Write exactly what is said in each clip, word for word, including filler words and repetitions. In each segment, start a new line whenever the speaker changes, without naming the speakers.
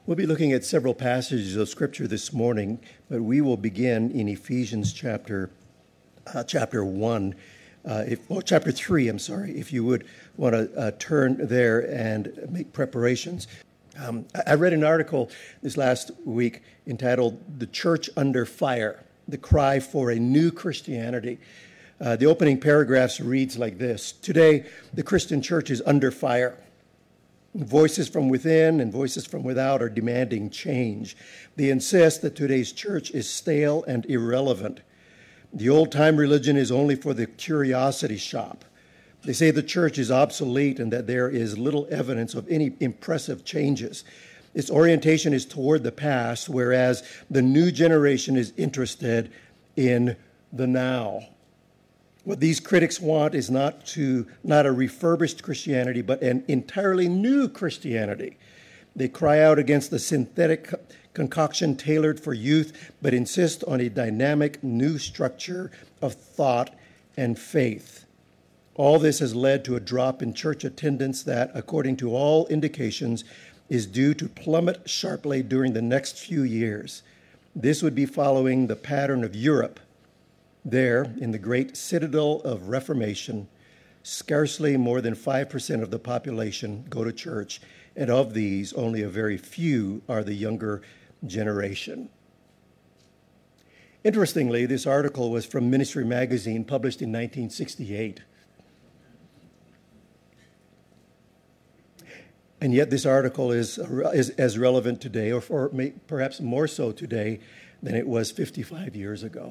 We'll be looking at several passages of Scripture this morning, but we will begin in Ephesians chapter uh, chapter one, uh, if, oh, chapter three, I'm sorry, if you would want to uh, turn there and make preparations. Um, I read an article this last week entitled "The Church Under Fire, the Cry for a New Christianity." Uh, the opening paragraphs reads like this: "Today, the Christian church is under fire. Voices from within and voices from without are demanding change. They insist that today's church is stale and irrelevant. The old-time religion is only for the curiosity shop. They say the church is obsolete and that there is little evidence of any impressive changes. Its orientation is toward the past, whereas the new generation is interested in the now. What these critics want is not to not a refurbished Christianity, but an entirely new Christianity. They cry out against the synthetic concoction tailored for youth, but insist on a dynamic new structure of thought and faith. All this has led to a drop in church attendance that, according to all indications, is due to plummet sharply during the next few years. This would be following the pattern of Europe. There, in the great citadel of Reformation, scarcely more than five percent of the population go to church, and of these, only a very few are the younger generation." Interestingly, this article was from Ministry Magazine, published in nineteen sixty-eight. And yet this article is, is as relevant today, or, or may, perhaps more so today, than it was fifty-five years ago.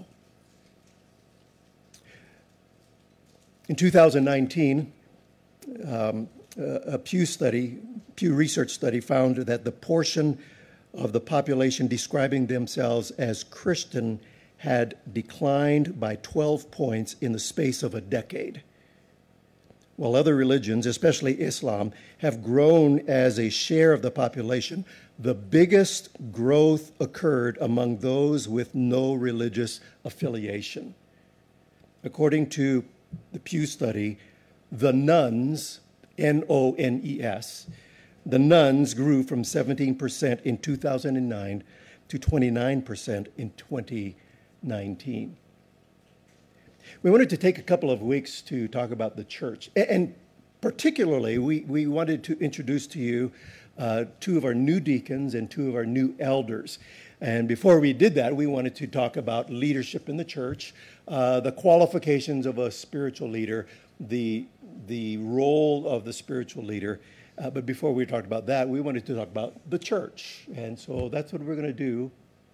In two thousand nineteen, um, a Pew study, Pew Research study found that the portion of the population describing themselves as Christian had declined by twelve points in the space of a decade, while other religions, especially Islam, have grown as a share of the population. The biggest growth occurred among those with no religious affiliation. According to the Pew study, the nones, N O N E S, the nones grew from seventeen percent in two thousand nine to twenty-nine percent in twenty nineteen. We wanted to take a couple of weeks to talk about the church, and particularly we, we wanted to introduce to you uh, two of our new deacons and two of our new elders. And before we did that, we wanted to talk about leadership in the church, uh, the qualifications of a spiritual leader, the, the role of the spiritual leader. Uh, but before we talked about that, we wanted to talk about the church. And so that's what we're going to do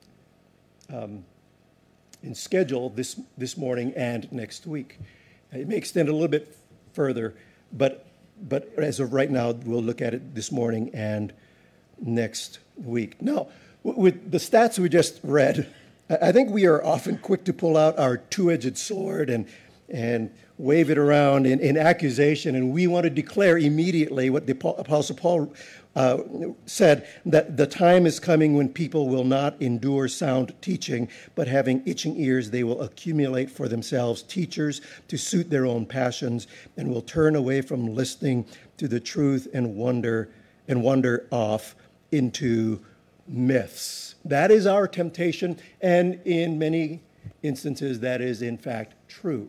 um, in schedule this, this morning and next week. It may extend a little bit further, but, but as of right now, we'll look at it this morning and next week. Now, with the stats we just read, I think we are often quick to pull out our two-edged sword and and wave it around in, in accusation, and we want to declare immediately what the Apostle Paul uh, said, that the time is coming when people will not endure sound teaching, but having itching ears, they will accumulate for themselves teachers to suit their own passions, and will turn away from listening to the truth and wander and wander off into myths. That is our temptation, and in many instances, that is in fact true.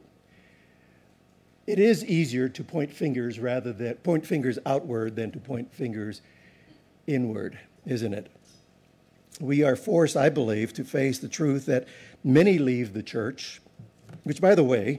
It is easier to point fingers rather than point fingers outward than to point fingers inward, isn't it? We are forced, I believe, to face the truth that many leave the church, which, by the way,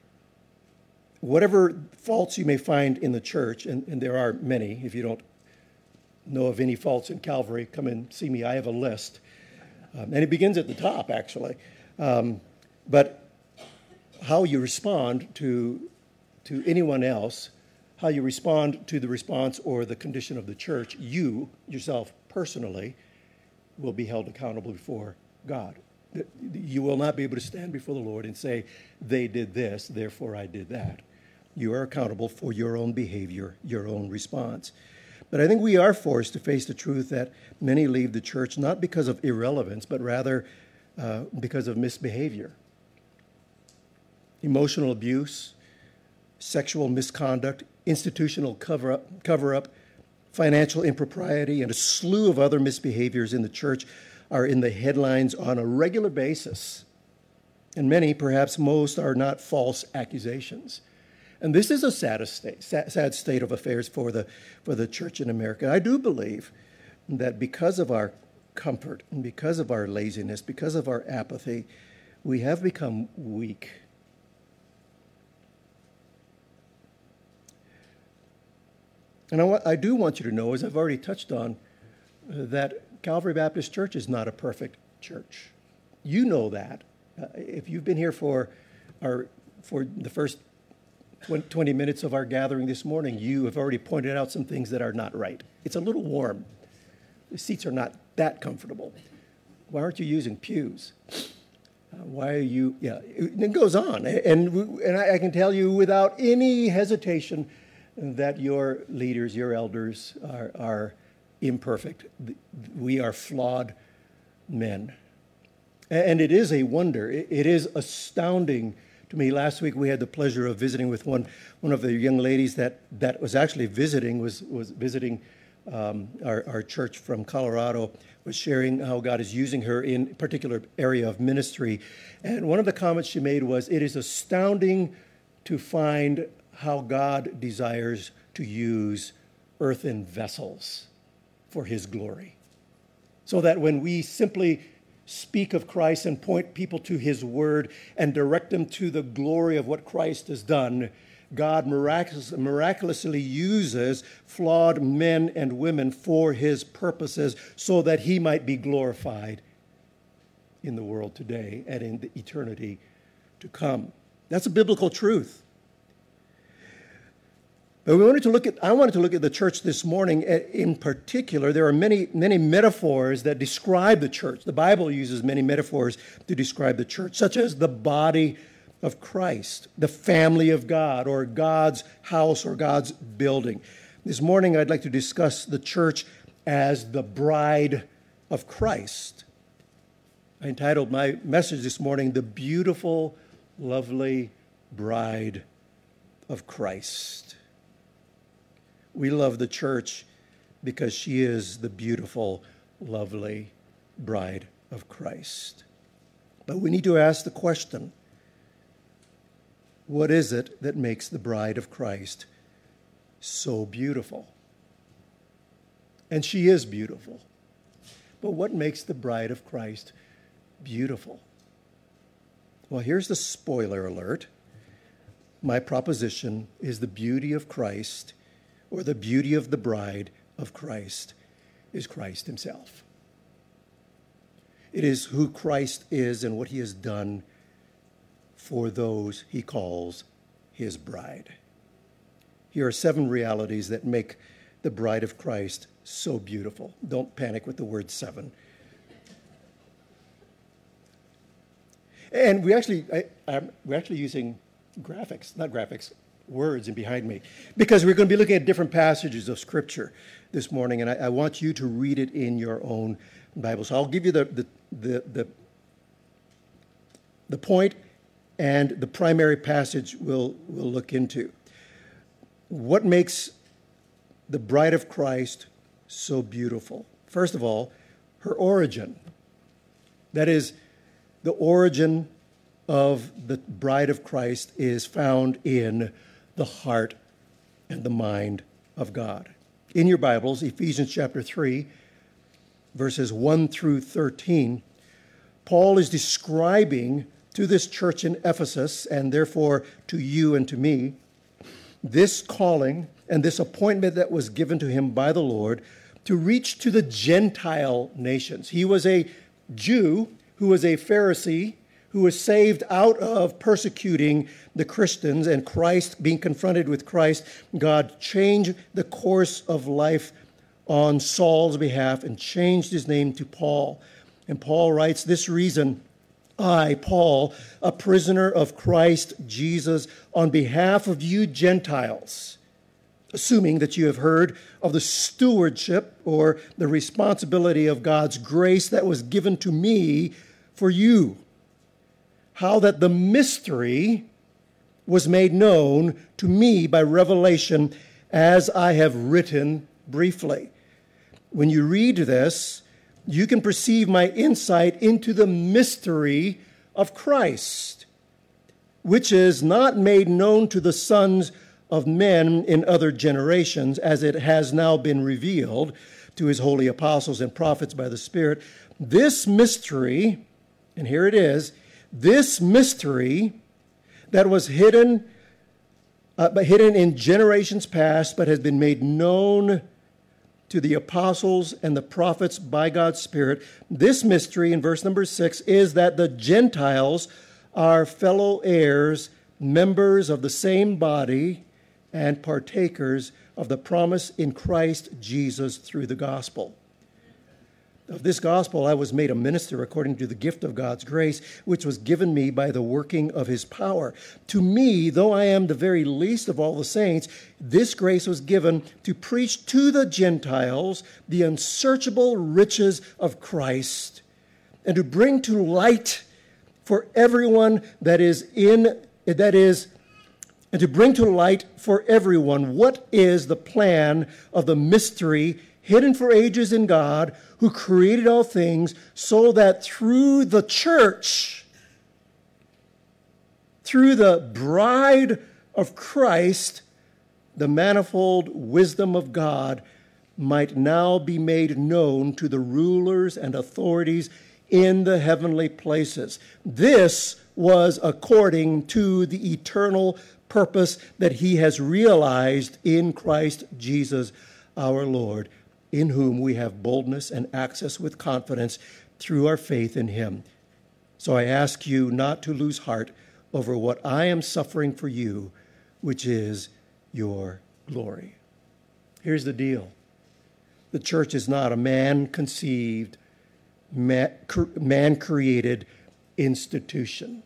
whatever faults you may find in the church, and, and there are many, if you don't know of any faults in Calvary, come and see me. I have a list. Um, and it begins at the top, actually. Um, but how you respond to, to anyone else, how you respond to the response or the condition of the church, you, yourself personally, will be held accountable before God. You will not be able to stand before the Lord and say, they did this, therefore I did that. You are accountable for your own behavior, your own response. But I think we are forced to face the truth that many leave the church not because of irrelevance, but rather uh, because of misbehavior. Emotional abuse, sexual misconduct, institutional cover-up, cover-up, financial impropriety, and a slew of other misbehaviors in the church are in the headlines on a regular basis. And many, perhaps most, are not false accusations. And this is a sad state, sad state of affairs for the, for the church in America. I do believe that because of our comfort and because of our laziness, because of our apathy, we have become weak. And I, I do want you to know, as I've already touched on, uh, that Calvary Baptist Church is not a perfect church. You know that. Uh, if you've been here for our for the first twenty minutes of our gathering this morning, you have already pointed out some things that are not right. It's a little warm. The seats are not that comfortable. Why aren't you using pews? Uh, why are you, yeah, it, it goes on. And, and I, I can tell you without any hesitation that your leaders, your elders are, are imperfect. We are flawed men. And it is a wonder. It, it is astounding to me. Last week we had the pleasure of visiting with one, one of the young ladies that, that was actually visiting, was, was visiting um, our, our church from Colorado, was sharing how God is using her in a particular area of ministry. And one of the comments she made was, it is astounding to find how God desires to use earthen vessels for his glory. So that when we simply speak of Christ and point people to his word and direct them to the glory of what Christ has done, God miraculous, miraculously uses flawed men and women for his purposes so that he might be glorified in the world today and in the eternity to come. That's a biblical truth. But we wanted to look at, I wanted to look at the church this morning in particular. There are many, many metaphors that describe the church. The Bible uses many metaphors to describe the church, such as the body of Christ, the family of God, or God's house or God's building. This morning, I'd like to discuss the church as the bride of Christ. I entitled my message this morning, The Beautiful, Lovely Bride of Christ. We love the church because she is the beautiful, lovely bride of Christ. But we need to ask the question, what is it that makes the bride of Christ so beautiful? And she is beautiful. But what makes the bride of Christ beautiful? Well, here's the spoiler alert. My proposition is the beauty of Christ, or the beauty of the bride of Christ, is Christ himself. It is who Christ is and what he has done for those he calls his bride. Here are seven realities that make the bride of Christ so beautiful. Don't panic with the word seven. And we actually, I, I'm, we're actually using graphics, not graphics, words in behind me, because we're going to be looking at different passages of Scripture this morning, and I, I want you to read it in your own Bible. So I'll give you the the the the, the point and the primary passage we'll we'll look into. What makes the bride of Christ so beautiful? First of all, her origin. That is, the origin of the bride of Christ is found in the heart and the mind of God. In your Bibles, Ephesians chapter three, verses one through thirteen, Paul is describing to this church in Ephesus, and therefore to you and to me, this calling and this appointment that was given to him by the Lord to reach to the Gentile nations. He was a Jew who was a Pharisee, who was saved out of persecuting the Christians, and Christ, being confronted with Christ, God changed the course of life on Saul's behalf and changed his name to Paul. And Paul writes, this reason, I, Paul, a prisoner of Christ Jesus, on behalf of you Gentiles, assuming that you have heard of the stewardship or the responsibility of God's grace that was given to me for you, how that the mystery was made known to me by revelation, as I have written briefly. When you read this, you can perceive my insight into the mystery of Christ, which is not made known to the sons of men in other generations, as it has now been revealed to his holy apostles and prophets by the Spirit. This mystery, and here it is, this mystery that was hidden, uh, but hidden in generations past, but has been made known to the apostles and the prophets by God's Spirit. This mystery, in verse number six, is that the Gentiles are fellow heirs, members of the same body, and partakers of the promise in Christ Jesus through the gospel. Of this gospel I was made a minister according to the gift of God's grace, which was given me by the working of his power. To me, though I am the very least of all the saints, this grace was given to preach to the Gentiles the unsearchable riches of Christ, and to bring to light for everyone that is in, that is, and to bring to light for everyone what is the plan of the mystery hidden for ages in God, who created all things, so that through the church, through the bride of Christ, the manifold wisdom of God might now be made known to the rulers and authorities in the heavenly places. This was according to the eternal purpose that he has realized in Christ Jesus our Lord, in whom we have boldness and access with confidence through our faith in him. So I ask you not to lose heart over what I am suffering for you, which is your glory. Here's the deal. The church is not a man-conceived, man-created institution.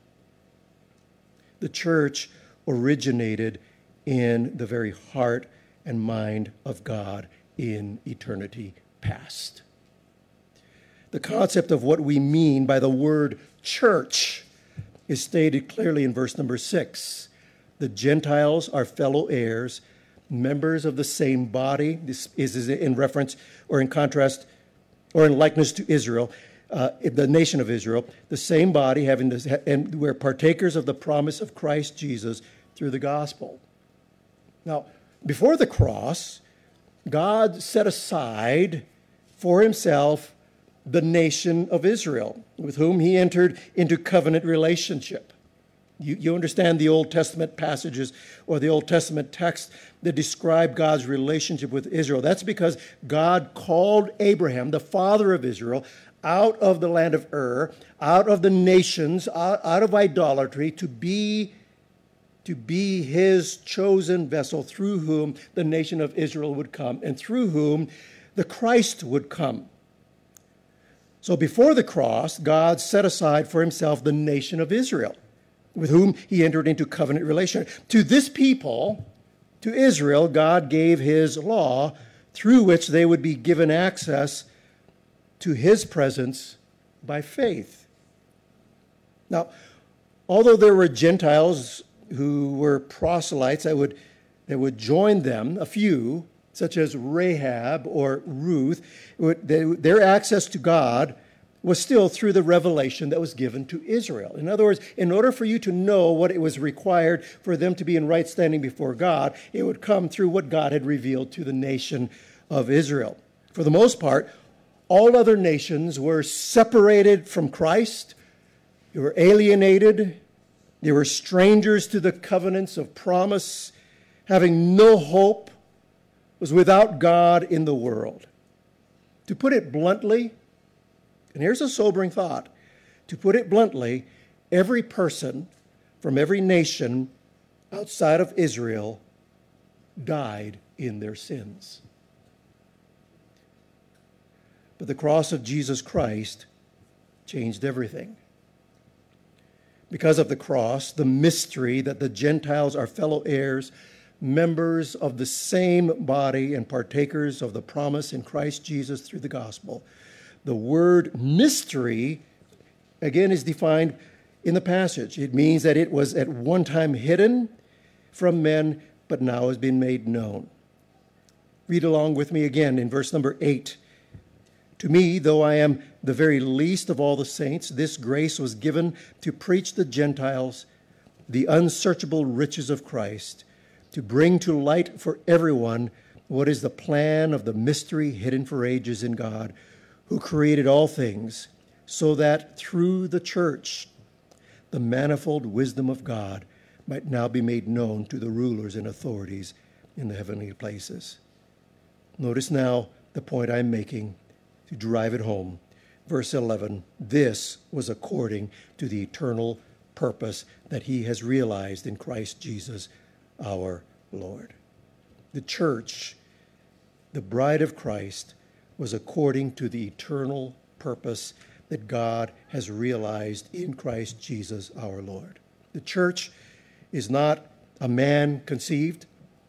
The church originated in the very heart and mind of God in eternity past. The concept of what we mean by the word church is stated clearly in verse number six. The Gentiles are fellow heirs, members of the same body. This is in reference or in contrast or in likeness to Israel, uh, the nation of Israel, the same body, having this, and we're partakers of the promise of Christ Jesus through the gospel. Now, before the cross, God set aside for himself the nation of Israel, with whom he entered into covenant relationship. You, you understand the Old Testament passages or the Old Testament texts that describe God's relationship with Israel. That's because God called Abraham, the father of Israel, out of the land of Ur, out of the nations, out, out of idolatry, to be to be his chosen vessel through whom the nation of Israel would come and through whom the Christ would come. So before the cross, God set aside for himself the nation of Israel, with whom he entered into covenant relationship. To this people, to Israel, God gave his law through which they would be given access to his presence by faith. Now, although there were Gentiles who were proselytes that would, that would join them, a few, such as Rahab or Ruth, would, they, their access to God was still through the revelation that was given to Israel. In other words, in order for you to know what it was required for them to be in right standing before God, it would come through what God had revealed to the nation of Israel. For the most part, all other nations were separated from Christ. They were alienated. They were strangers to the covenants of promise, having no hope, was without God in the world. To put it bluntly, and here's a sobering thought, to put it bluntly, every person from every nation outside of Israel died in their sins. But the cross of Jesus Christ changed everything. Because of the cross, the mystery that the Gentiles are fellow heirs, members of the same body and partakers of the promise in Christ Jesus through the gospel. The word mystery, again, is defined in the passage. It means that it was at one time hidden from men, but now has been made known. Read along with me again in verse number eight. To me, though I am the very least of all the saints, this grace was given to preach the Gentiles the unsearchable riches of Christ, to bring to light for everyone what is the plan of the mystery hidden for ages in God, who created all things, so that through the church the manifold wisdom of God might now be made known to the rulers and authorities in the heavenly places. Notice now the point I'm making to drive it home. Verse eleven, this was according to the eternal purpose that he has realized in Christ Jesus our Lord. The church, the bride of Christ, was according to the eternal purpose that God has realized in Christ Jesus our Lord. The church is not a man-conceived,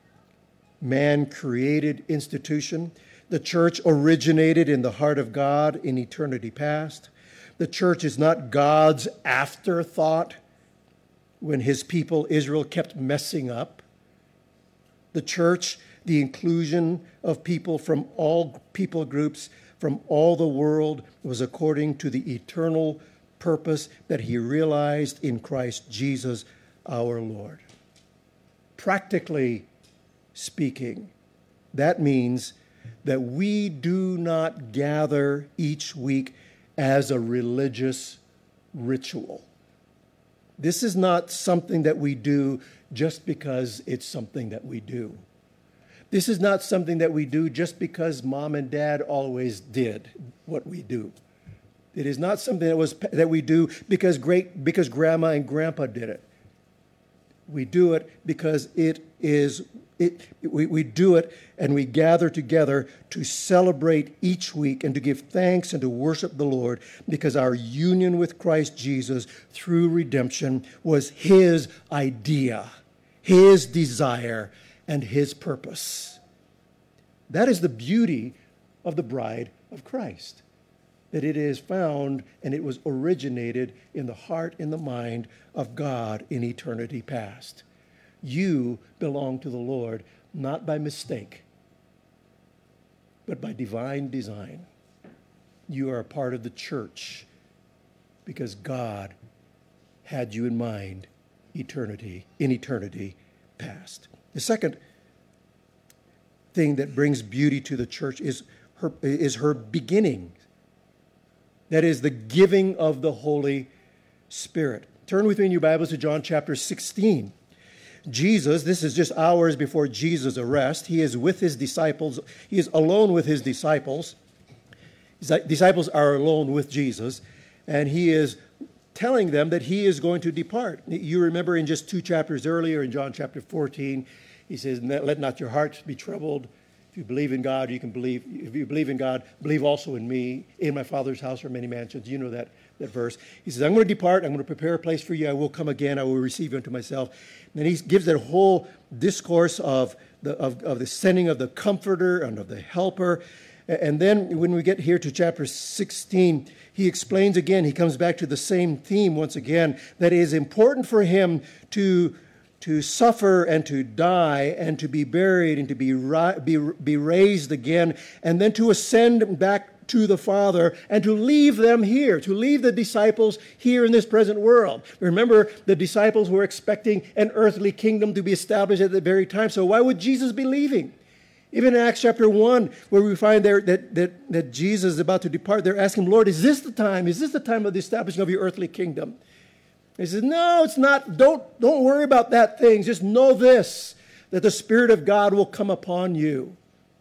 man-created institution. The church originated in the heart of God in eternity past. The church is not God's afterthought when his people Israel kept messing up. The church, the inclusion of people from all people groups, from all the world, was according to the eternal purpose that he realized in Christ Jesus our Lord. Practically speaking, that means that we do not gather each week as a religious ritual. This is not something that we do just because it's something that we do. This is not something that we do just because mom and dad always did what we do. It is not something that was that we do because great because grandma and grandpa did it. We do it because it is it we, we do it and we gather together to celebrate each week and to give thanks and to worship the Lord, because our union with Christ Jesus through redemption was his idea, his desire, and his purpose. That is the beauty of the bride of Christ, that it is found and it was originated in the heart and the mind of God in eternity past. You belong to the Lord not by mistake, but by divine design. You are a part of the church because God had you in mind eternity, in eternity past. The second thing that brings beauty to the church is her, is her beginning. That is the giving of the Holy Spirit. Turn with me in your Bibles to John chapter sixteen. Jesus, this is just hours before Jesus' arrest. He is with his disciples. He is alone with his disciples. His disciples are alone with Jesus, and he is telling them that he is going to depart. You remember in just two chapters earlier, in John chapter fourteen, he says, "Let not your hearts be troubled. If you believe in God, you can believe. If you believe in God, believe also in me. In my Father's house are many mansions." You know that, that verse. He says, "I'm going to depart. I'm going to prepare a place for you. I will come again. I will receive you unto myself." And then he gives that whole discourse of the, of, of the sending of the Comforter and of the Helper. And then when we get here to chapter sixteen, he explains again, he comes back to the same theme once again, that it is important for him to, to suffer and to die and to be buried and to be, ri- be, be raised again, and then to ascend back to the Father and to leave them here, to leave the disciples here in this present world. Remember, the disciples were expecting an earthly kingdom to be established at the very time, so why would Jesus be leaving? Even in Acts chapter one, where we find there that, that, that Jesus is about to depart, they're asking, "Lord, is this the time? Is this the time of the establishing of your earthly kingdom?" He says, "No, it's not. Don't, don't worry about that thing. Just know this, that the Spirit of God will come upon you.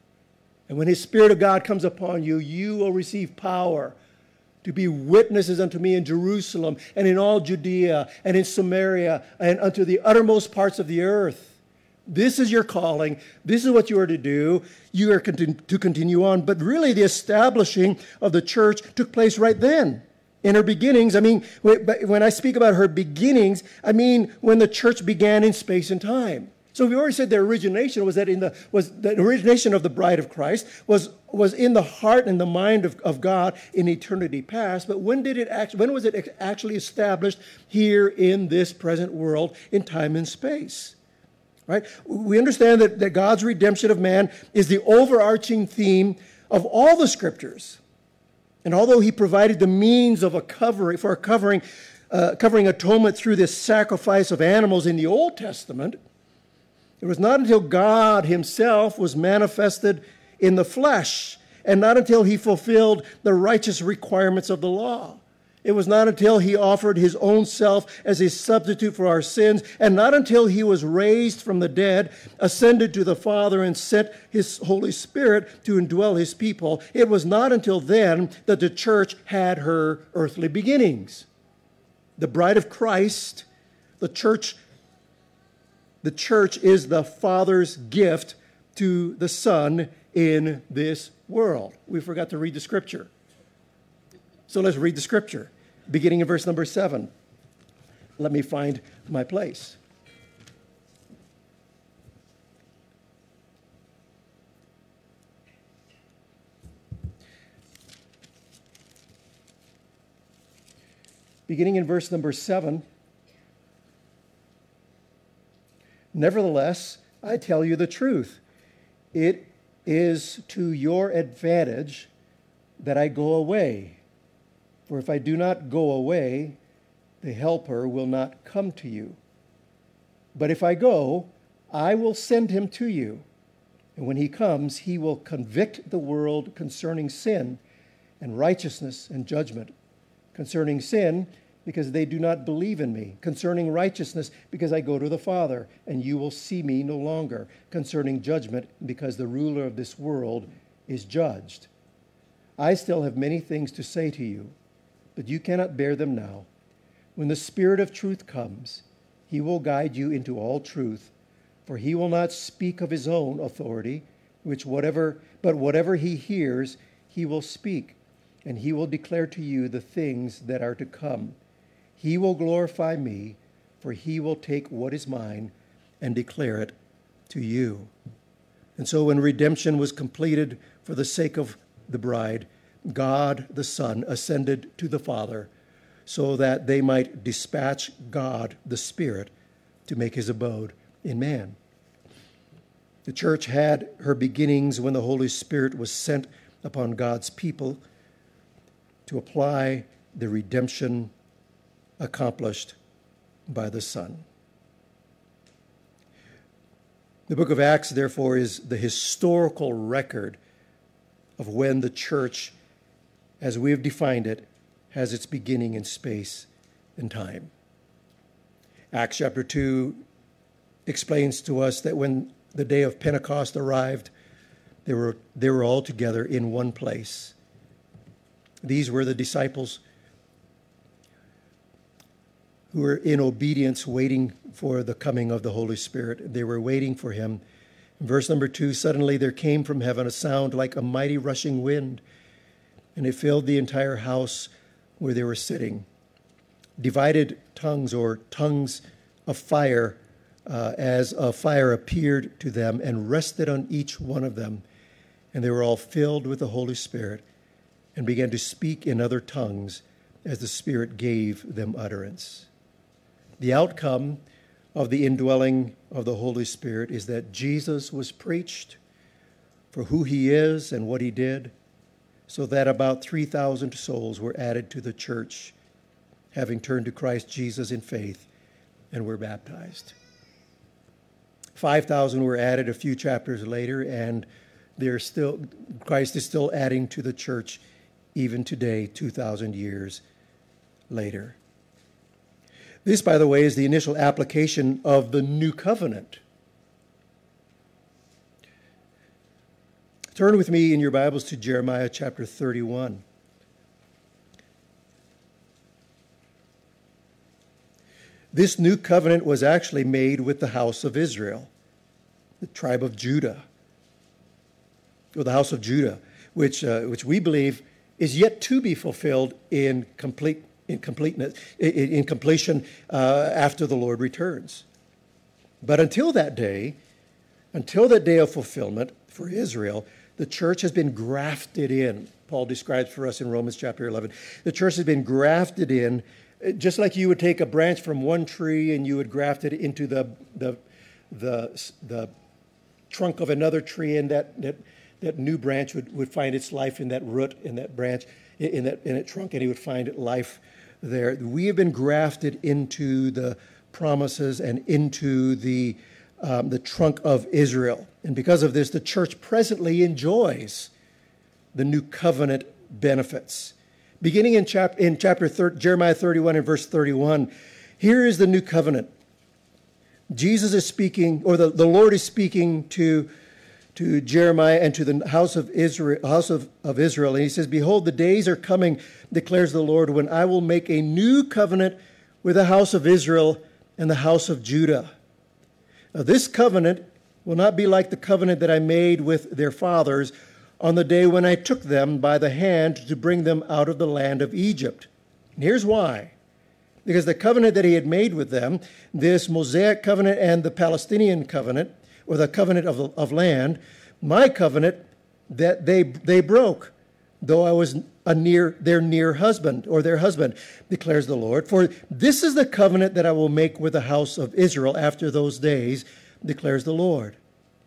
And when his Spirit of God comes upon you, you will receive power to be witnesses unto me in Jerusalem and in all Judea and in Samaria and unto the uttermost parts of the earth. This is your calling. This is what you are to do. You are to continue on." But really, the establishing of the church took place right then. In her beginnings, I mean, when I speak about her beginnings, I mean when the church began in space and time. So we already said the origination was that in the was the origination of the bride of Christ was was in the heart and the mind of, of God in eternity past. But when did it actually? When was it actually established here in this present world in time and space? Right? We understand that, that God's redemption of man is the overarching theme of all the scriptures. And although he provided the means of a covering for a covering, uh, covering atonement through this sacrifice of animals in the Old Testament, it was not until God himself was manifested in the flesh, and not until he fulfilled the righteous requirements of the law. It was not until he offered his own self as a substitute for our sins, and not until he was raised from the dead, ascended to the Father, and sent his Holy Spirit to indwell his people. It was not until then that the church had her earthly beginnings. The bride of Christ, the church, the church is the Father's gift to the Son in this world. We forgot to read the scripture. So let's read the scripture, beginning in verse number seven. Let me find my place. Beginning in verse number seven. Nevertheless, I tell you the truth. It is to your advantage that I go away. For if I do not go away, the Helper will not come to you. But if I go, I will send him to you. And when he comes, he will convict the world concerning sin and righteousness and judgment. Concerning sin, because they do not believe in me. Concerning righteousness, because I go to the Father, and you will see me no longer. Concerning judgment, because the ruler of this world is judged. I still have many things to say to you, but you cannot bear them now. When the Spirit of truth comes, he will guide you into all truth, for he will not speak of his own authority, which whatever, but whatever he hears, he will speak, and he will declare to you the things that are to come. He will glorify me, for he will take what is mine and declare it to you. And so when redemption was completed for the sake of the bride, God the Son ascended to the Father so that they might dispatch God the Spirit to make his abode in man. The church had her beginnings when the Holy Spirit was sent upon God's people to apply the redemption accomplished by the Son. The book of Acts, therefore, is the historical record of when the church, as we have defined it, has its beginning in space and time. Acts chapter two explains to us that when the day of Pentecost arrived, they were, they were all together in one place. These were the disciples who were in obedience waiting for the coming of the Holy Spirit. They were waiting for him. In verse number two, suddenly there came from heaven a sound like a mighty rushing wind, and it filled the entire house where they were sitting. Divided tongues, or tongues of fire, uh, as a fire appeared to them and rested on each one of them. And they were all filled with the Holy Spirit and began to speak in other tongues as the Spirit gave them utterance. The outcome of the indwelling of the Holy Spirit is that Jesus was preached for who he is and what he did, so that about three thousand souls were added to the church, having turned to Christ Jesus in faith and were baptized. five thousand were added a few chapters later, and they're still, Christ is still adding to the church even today, two thousand years later. This, by the way, is the initial application of the new covenant. Turn with me in your Bibles to Jeremiah chapter thirty-one. This new covenant was actually made with the house of Israel, the tribe of Judah, or the house of Judah, which uh, which we believe is yet to be fulfilled in complete in completeness in, in completion uh, after the Lord returns. But until that day, until that day of fulfillment for Israel, the church has been grafted in. Paul describes for us in Romans chapter eleven. The church has been grafted in, just like you would take a branch from one tree and you would graft it into the the the, the trunk of another tree, and that, that, that new branch would, would find its life in that root, in that branch, in that, in that trunk, and he would find life there. We have been grafted into the promises and into the, um, the trunk of Israel. And because of this, the church presently enjoys the new covenant benefits. Beginning in, chap- in chapter thirty, Jeremiah thirty-one and verse thirty-one, here is the new covenant. Jesus is speaking, or the, the Lord is speaking to, to Jeremiah and to the house of Israel, house of, of Israel. And he says, behold, the days are coming, declares the Lord, when I will make a new covenant with the house of Israel and the house of Judah. Now, this covenant will not be like the covenant that I made with their fathers on the day when I took them by the hand to bring them out of the land of Egypt. And here's why. Because the covenant that he had made with them, this Mosaic covenant and the Palestinian covenant, or the covenant of, of land, my covenant that they they broke, though I was a near their near husband, or their husband, declares the Lord. For this is the covenant that I will make with the house of Israel after those days, declares the Lord.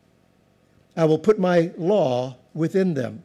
I will put my law within them.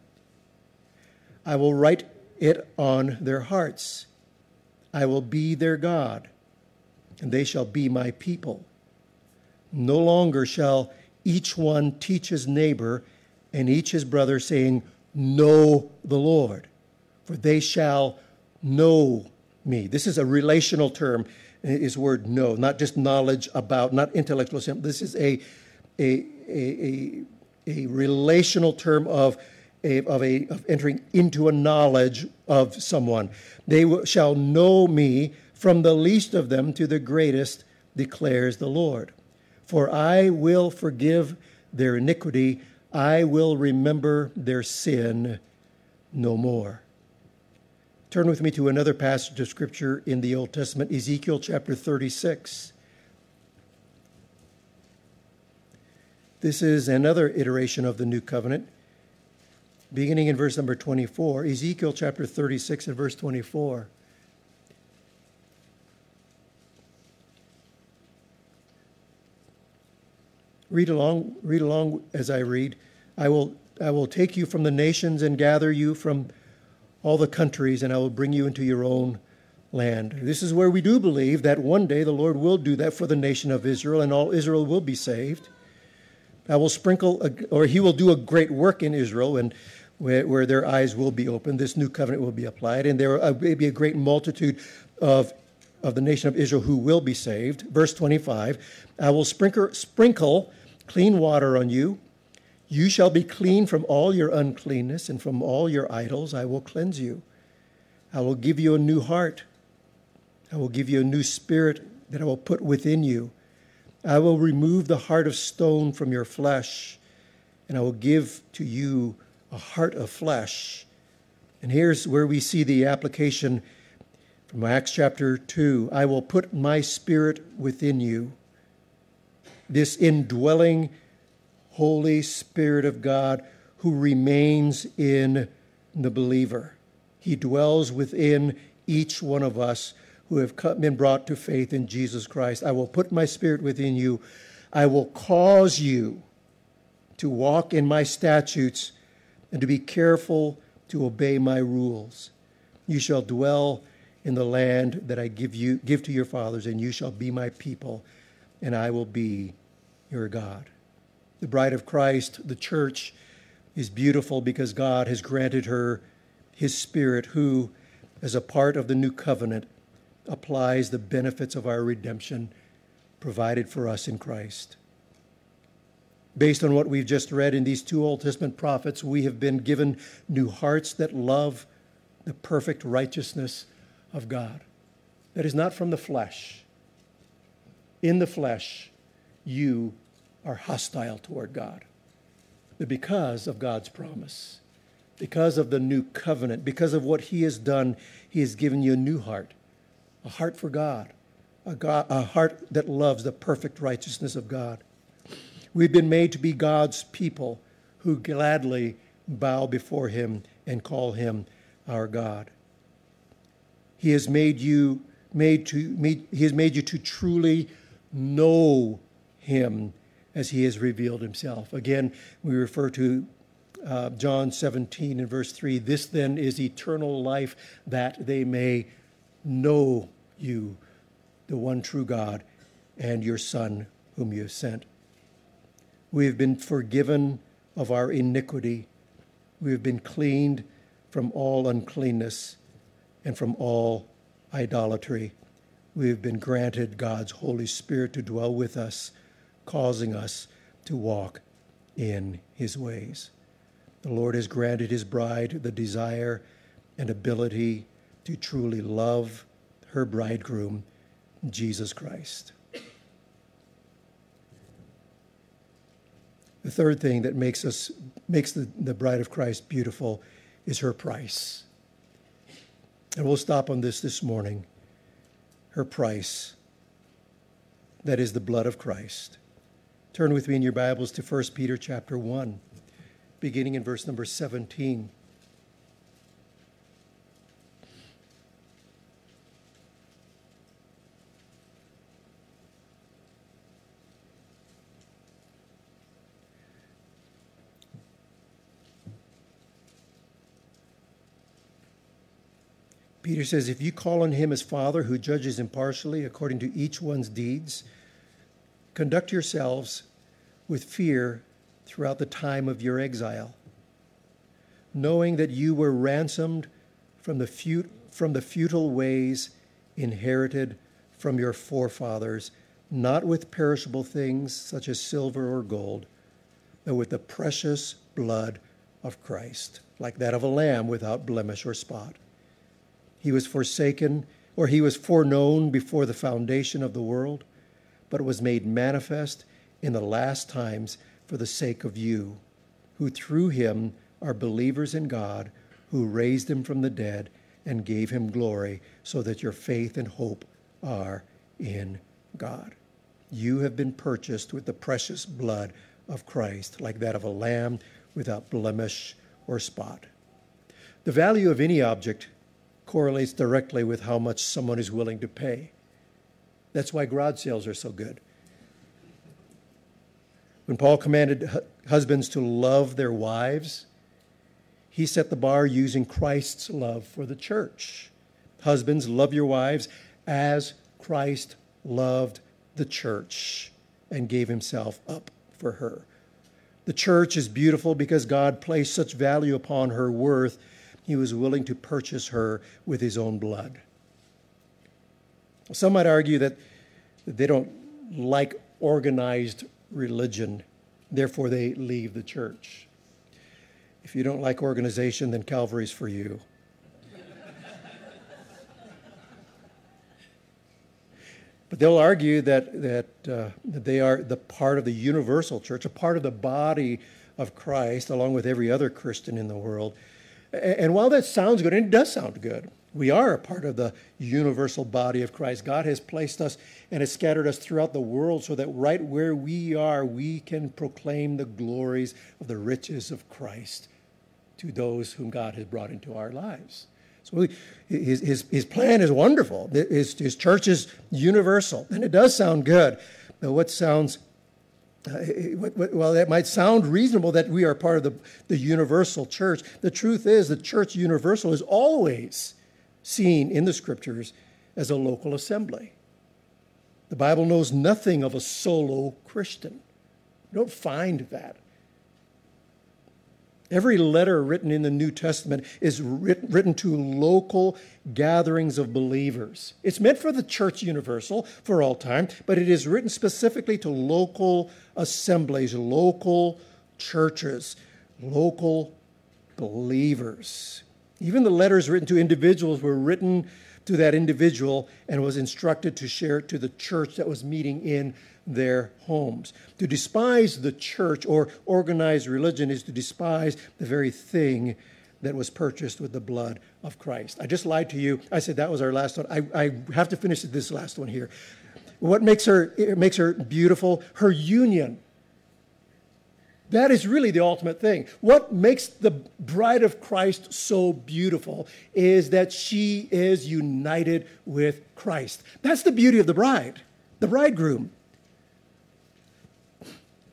I will write it on their hearts. I will be their God, and they shall be my people. No longer shall each one teach his neighbor and each his brother, saying, know the Lord, for they shall know me. This is a relational term, is word know, not just knowledge about, not intellectual. This is a, a, a, a, a relational term of A, of, a, of entering into a knowledge of someone. They w- shall know me from the least of them to the greatest, declares the Lord. For I will forgive their iniquity. I will remember their sin no more. Turn with me to another passage of Scripture in the Old Testament, Ezekiel chapter thirty-six. This is another iteration of the new covenant. Beginning in verse number twenty-four, Ezekiel chapter thirty-six and verse twenty-four. Read along, read along as I read. I will, I will take you from the nations and gather you from all the countries, and I will bring you into your own land. This is where we do believe that one day the Lord will do that for the nation of Israel, and all Israel will be saved. I will sprinkle, a, or he will do a great work in Israel, and Where, where their eyes will be opened, this new covenant will be applied, and there will be a great multitude of, of the nation of Israel who will be saved. Verse twenty-five, I will sprinkle, sprinkle clean water on you. You shall be clean from all your uncleanness, and from all your idols I will cleanse you. I will give you a new heart. I will give you a new spirit that I will put within you. I will remove the heart of stone from your flesh, and I will give to you a heart of flesh. And here's where we see the application from Acts chapter two. I will put my spirit within you. This indwelling Holy Spirit of God who remains in the believer. He dwells within each one of us who have been brought to faith in Jesus Christ. I will put my spirit within you. I will cause you to walk in my statutes and to be careful to obey my rules. You shall dwell in the land that I give you, give to your fathers, and you shall be my people, and I will be your God. The bride of Christ, the church, is beautiful because God has granted her his Spirit, who, as a part of the new covenant, applies the benefits of our redemption provided for us in Christ. Based on what we've just read in these two Old Testament prophets, we have been given new hearts that love the perfect righteousness of God. That is not from the flesh. In the flesh, you are hostile toward God. But because of God's promise, because of the new covenant, because of what he has done, he has given you a new heart, a heart for God, a, God, a heart that loves the perfect righteousness of God. We've been made to be God's people who gladly bow before him and call him our God. He has made you made to meet, he has made you to truly know him as he has revealed himself. Again, we refer to uh, John seventeen and verse three. This then is eternal life, that they may know you, the one true God, and your Son whom you have sent. We have been forgiven of our iniquity. We have been cleaned from all uncleanness and from all idolatry. We have been granted God's Holy Spirit to dwell with us, causing us to walk in his ways. The Lord has granted his bride the desire and ability to truly love her bridegroom, Jesus Christ. The third thing that makes us makes the, the bride of Christ beautiful is her price. And we'll stop on this this morning. Her price, that is the blood of Christ. Turn with me in your Bibles to First Peter chapter one, beginning in verse number seventeen. Peter says, if you call on him as Father who judges impartially according to each one's deeds, conduct yourselves with fear throughout the time of your exile, knowing that you were ransomed from the, fut- from the futile ways inherited from your forefathers, not with perishable things such as silver or gold, but with the precious blood of Christ, like that of a lamb without blemish or spot. He was forsaken, or he was foreknown before the foundation of the world, but was made manifest in the last times for the sake of you, who through him are believers in God, who raised him from the dead and gave him glory, so that your faith and hope are in God. You have been purchased with the precious blood of Christ, like that of a lamb without blemish or spot. The value of any object correlates directly with how much someone is willing to pay. That's why garage sales are so good. When Paul commanded husbands to love their wives, he set the bar using Christ's love for the church. Husbands, love your wives as Christ loved the church and gave himself up for her. The church is beautiful because God placed such value upon her worth, he was willing to purchase her with his own blood. Some might argue that they don't like organized religion, therefore they leave the church. If you don't like organization, then Calvary's for you. But they'll argue that, that, uh, that they are the part of the universal church, a part of the body of Christ, along with every other Christian in the world. And while that sounds good, and it does sound good, we are a part of the universal body of Christ. God has placed us and has scattered us throughout the world so that right where we are, we can proclaim the glories of the riches of Christ to those whom God has brought into our lives. So we, his, his, his plan is wonderful. His, his church is universal, and it does sound good. But what sounds Uh, well, that might sound reasonable that we are part of the, the universal church. The truth is the church universal is always seen in the scriptures as a local assembly. The Bible knows nothing of a solo Christian. You don't find that. Every letter written in the New Testament is written, written to local gatherings of believers. It's meant for the church universal for all time, but it is written specifically to local assemblies, local churches, local believers. Even the letters written to individuals were written to that individual and was instructed to share it to the church that was meeting in their homes. To despise the church or organized religion is to despise the very thing that was purchased with the blood of Christ. I just lied to you. I said that was our last one. I, I have to finish this last one here. What makes her, it makes her beautiful? Her union. That is really the ultimate thing. What makes the bride of Christ so beautiful is that she is united with Christ. That's the beauty of the bride, the bridegroom.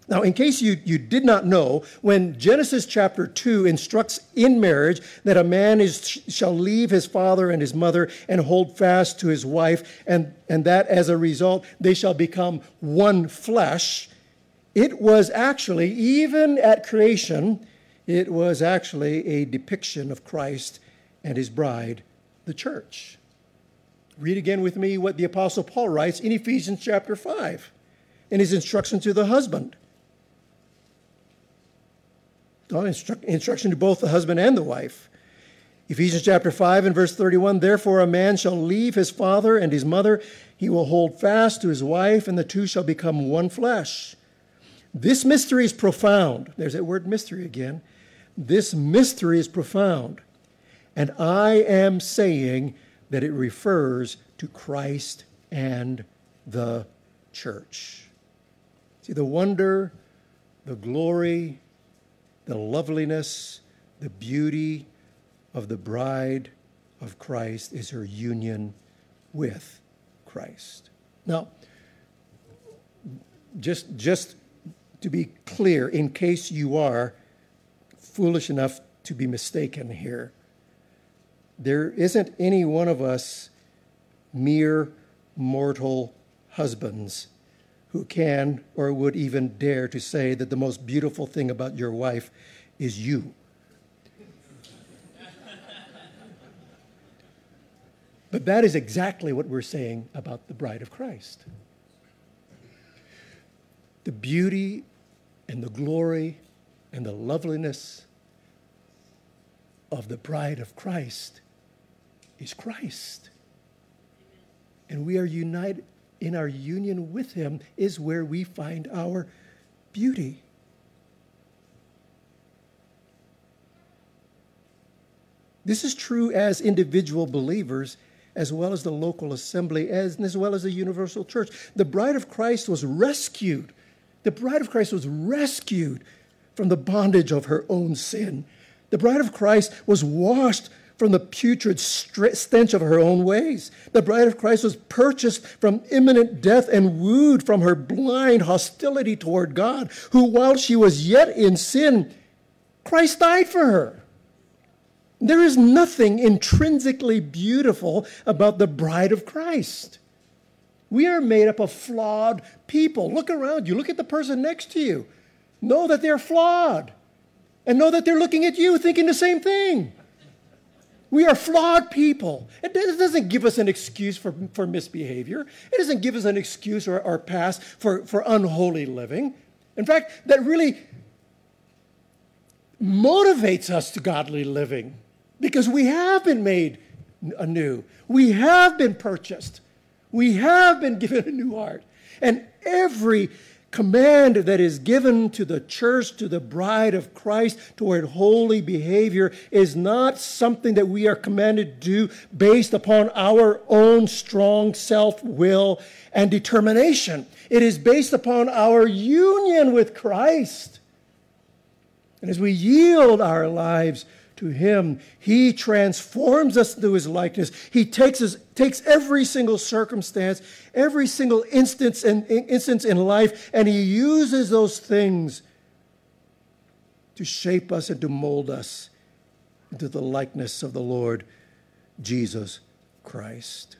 Now, in case you, you did not know, when Genesis chapter two instructs in marriage that a man is shall leave his father and his mother and hold fast to his wife, and, and that as a result they shall become one flesh, it was actually, even at creation, it was actually a depiction of Christ and his bride, the church. Read again with me what the Apostle Paul writes in Ephesians chapter five in his instruction to the husband. Instru- instruction to both the husband and the wife. Ephesians chapter five and verse thirty-one, therefore a man shall leave his father and his mother, he will hold fast to his wife, and the two shall become one flesh. This mystery is profound. There's that word mystery again. This mystery is profound. And I am saying that it refers to Christ and the church. See, the wonder, the glory, the loveliness, the beauty of the bride of Christ is her union with Christ. Now, just, just to be clear, in case you are foolish enough to be mistaken here, there isn't any one of us mere mortal husbands who can or would even dare to say that the most beautiful thing about your wife is you. But that is exactly what we're saying about the bride of Christ. The beauty and the glory and the loveliness of the bride of Christ is Christ. And we are united in our union with him is where we find our beauty. This is true as individual believers, as well as the local assembly, as, as well as the universal church. The bride of Christ was rescued. The bride of Christ was rescued from the bondage of her own sin. The bride of Christ was washed from the putrid stench of her own ways. The bride of Christ was purchased from imminent death and wooed from her blind hostility toward God, who, while she was yet in sin, Christ died for her. There is nothing intrinsically beautiful about the bride of Christ. We are made up of flawed people. Look around you. Look at the person next to you. Know that they're flawed. And know that they're looking at you thinking the same thing. We are flawed people. It doesn't give us an excuse for, for misbehavior. It doesn't give us an excuse or, or pass for, for unholy living. In fact, that really motivates us to godly living because we have been made anew. We have been purchased. We have been given a new heart. And every command that is given to the church, to the bride of Christ, toward holy behavior is not something that we are commanded to do based upon our own strong self-will and determination. It is based upon our union with Christ. And as we yield our lives to him, he transforms us into his likeness. He takes us, takes every single circumstance, every single instance and instance in life, and he uses those things to shape us and to mold us into the likeness of the Lord Jesus Christ.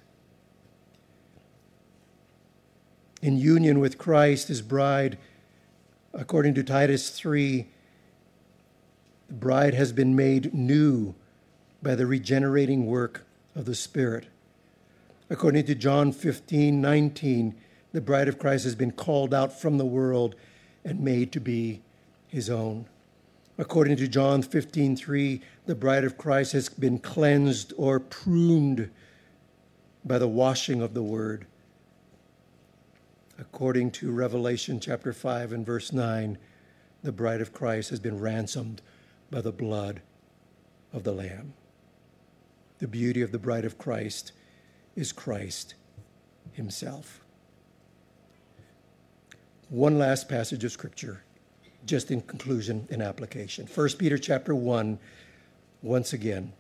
In union with Christ, his bride, according to Titus three, the bride has been made new by the regenerating work of the Spirit. According to John fifteen nineteen, the bride of Christ has been called out from the world and made to be his own. According to John fifteen three, the bride of Christ has been cleansed or pruned by the washing of the word. According to Revelation chapter five and verse nine, the bride of Christ has been ransomed by the blood of the Lamb. The beauty of the bride of Christ is Christ himself. One last passage of Scripture, just in conclusion and application. First Peter chapter one, once again,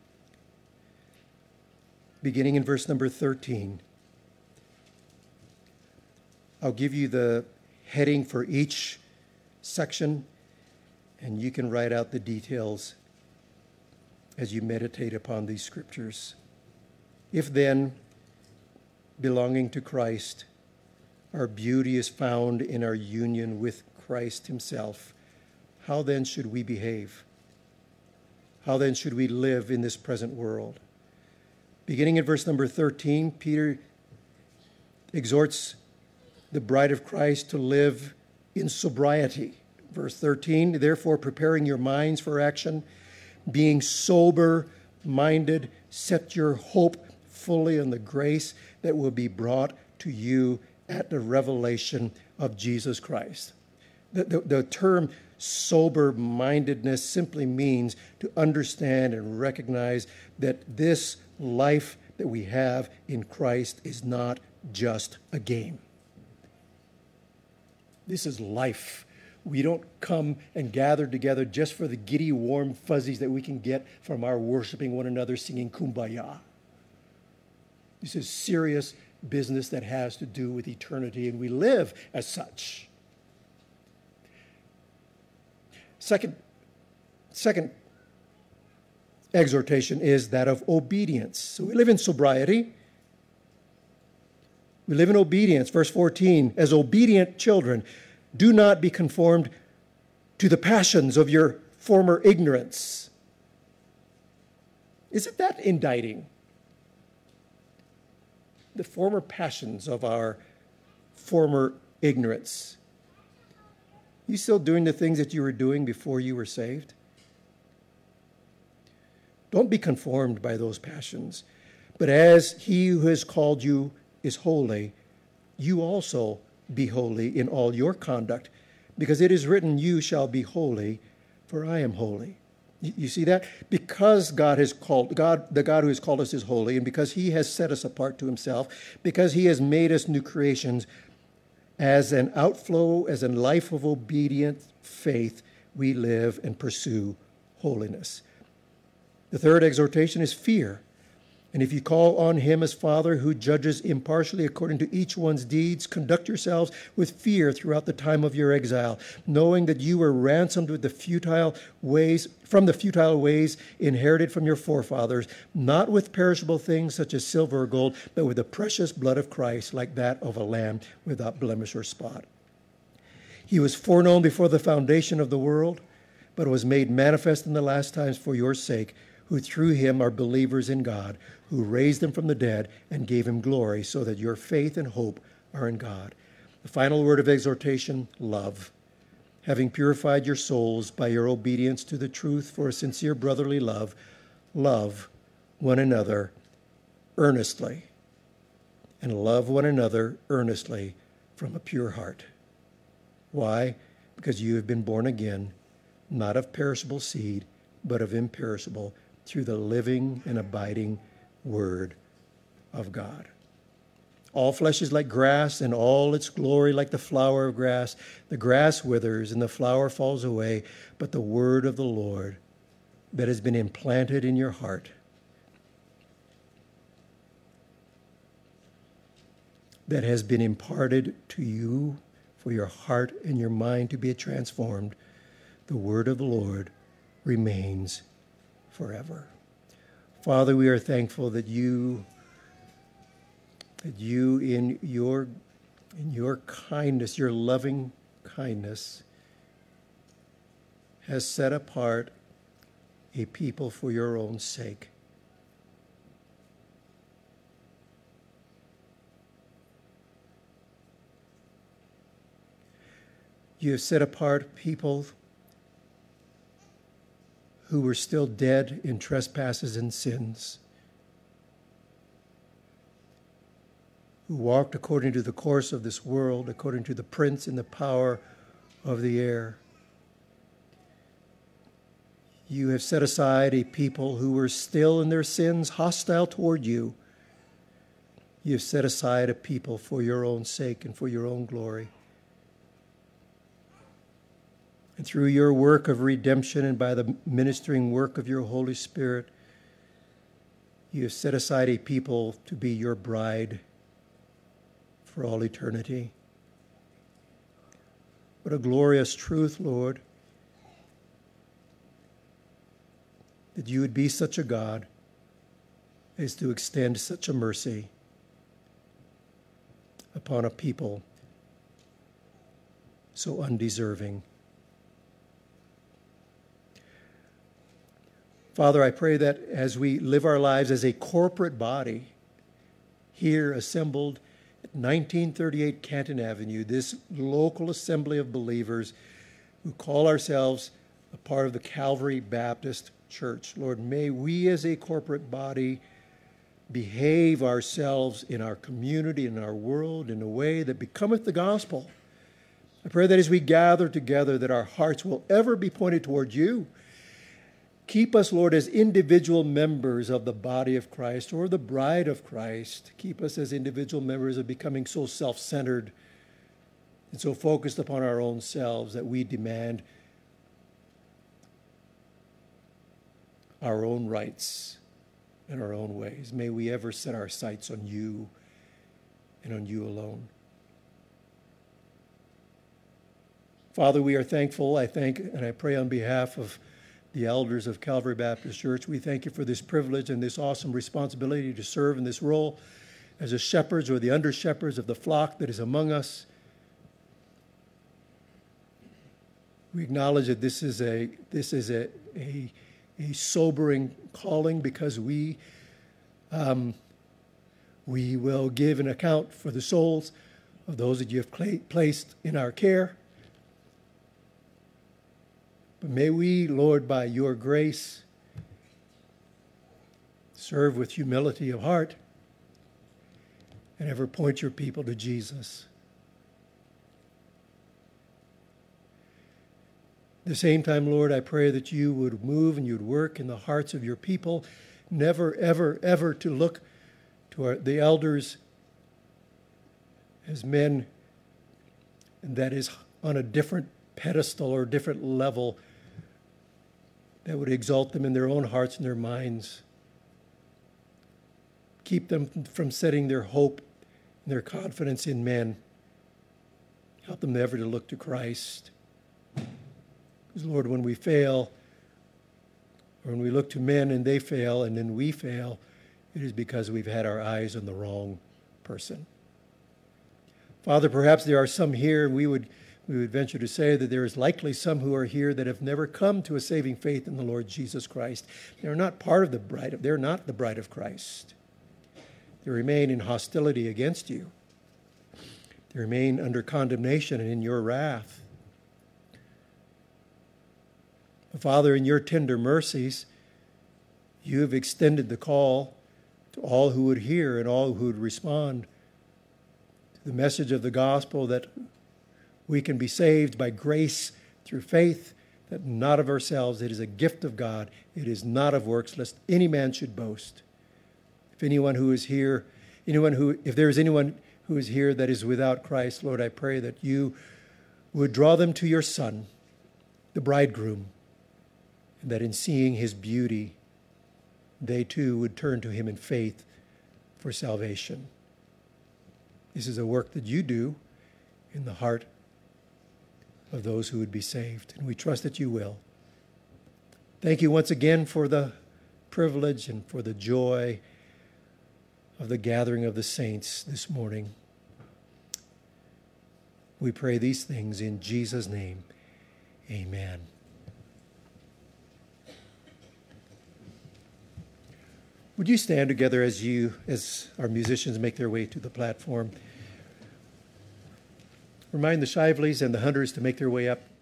beginning in verse number thirteen. I'll give you the heading for each section, and you can write out the details as you meditate upon these scriptures. If then, belonging to Christ, our beauty is found in our union with Christ himself, how then should we behave? How then should we live in this present world? Beginning in verse number thirteen, Peter exhorts the bride of Christ to live in sobriety. Verse thirteen, therefore preparing your minds for action, being sober-minded, set your hope fully on the grace that will be brought to you at the revelation of Jesus Christ. The, the, the term sober-mindedness simply means to understand and recognize that this life that we have in Christ is not just a game. This is life. We don't come and gather together just for the giddy, warm fuzzies that we can get from our worshiping one another, singing Kumbaya. This is serious business that has to do with eternity, and we live as such. Second, second exhortation is that of obedience. So we live in sobriety. We live in obedience. Verse fourteen, as obedient children, do not be conformed to the passions of your former ignorance. Isn't that indicting? The former passions of our former ignorance. You still doing the things that you were doing before you were saved? Don't be conformed by those passions. But as he who has called you is holy, you also be holy in all your conduct, because it is written, you shall be holy, for I am holy. You see that? Because God has called, God, the God who has called us is holy, and because he has set us apart to himself, because he has made us new creations, as an outflow, as a life of obedient faith, we live and pursue holiness. The third exhortation is fear. And if you call on him as Father who judges impartially according to each one's deeds, conduct yourselves with fear throughout the time of your exile, knowing that you were ransomed with the futile ways, from the futile ways inherited from your forefathers, not with perishable things such as silver or gold, but with the precious blood of Christ, like that of a lamb without blemish or spot. He was foreknown before the foundation of the world, but was made manifest in the last times for your sake, who through him are believers in God, who raised him from the dead and gave him glory, so that your faith and hope are in God. The final word of exhortation, love. Having purified your souls by your obedience to the truth for a sincere brotherly love, love one another earnestly. And love one another earnestly from a pure heart. Why? Because you have been born again, not of perishable seed, but of imperishable, through the living and abiding word of God. All flesh is like grass, and all its glory like the flower of grass. The grass withers and the flower falls away, but the word of the Lord that has been implanted in your heart, that has been imparted to you for your heart and your mind to be transformed, the word of the Lord remains forever. Father, we are thankful that you, that you in your, in your kindness, your loving kindness, has set apart a people for your own sake. You have set apart people who were still dead in trespasses and sins, who walked according to the course of this world, according to the prince and the power of the air. You have set aside a people who were still in their sins, hostile toward you. You have set aside a people for your own sake and for your own glory. And through your work of redemption and by the ministering work of your Holy Spirit, you have set aside a people to be your bride for all eternity. What a glorious truth, Lord, that you would be such a God as to extend such a mercy upon a people so undeserving. Father, I pray that as we live our lives as a corporate body here assembled at nineteen thirty-eight Canton Avenue, this local assembly of believers who call ourselves a part of the Calvary Baptist Church, Lord, may we as a corporate body behave ourselves in our community, in our world, in a way that becometh the gospel. I pray that as we gather together, that our hearts will ever be pointed toward you. Keep us, Lord, as individual members of the body of Christ or the bride of Christ. Keep us as individual members of becoming so self-centered and so focused upon our own selves that we demand our own rights and our own ways. May we ever set our sights on you and on you alone. Father, we are thankful. I thank and I pray on behalf of the elders of Calvary Baptist Church. We thank you for this privilege and this awesome responsibility to serve in this role as the shepherds or the under-shepherds of the flock that is among us. We acknowledge that this is a this is a a, a sobering calling, because we um, we will give an account for the souls of those that you have cl- placed in our care. But may we, Lord, by your grace, serve with humility of heart and ever point your people to Jesus. At the same time, Lord, I pray that you would move and you'd work in the hearts of your people, never, ever, ever to look to our, the elders as men that is on a different pedestal or different level that would exalt them in their own hearts and their minds. Keep them from setting their hope and their confidence in men. Help them never to look to Christ. Because, Lord, when we fail, or when we look to men and they fail and then we fail, it is because we've had our eyes on the wrong person. Father, perhaps there are some here, we would We would venture to say that there is likely some who are here that have never come to a saving faith in the Lord Jesus Christ. They're not part of the bride of, they're not the bride of Christ. They remain in hostility against you. They remain under condemnation and in your wrath. Father, in your tender mercies, you have extended the call to all who would hear and all who would respond to the message of the gospel that we can be saved by grace through faith, that not of ourselves. It is a gift of God. It is not of works, lest any man should boast. If anyone who is here, anyone who, if there is anyone who is here that is without Christ, Lord, I pray that you would draw them to your Son, the bridegroom, and that in seeing his beauty, they too would turn to him in faith for salvation. This is a work that you do in the heart of those who would be saved, and we trust that you will. Thank you once again for the privilege and for the joy of the gathering of the saints this morning. We pray these things in Jesus' name. Amen. Would you stand together as you, as our musicians make their way to the platform? Remind the Shiveleys and the Hunters to make their way up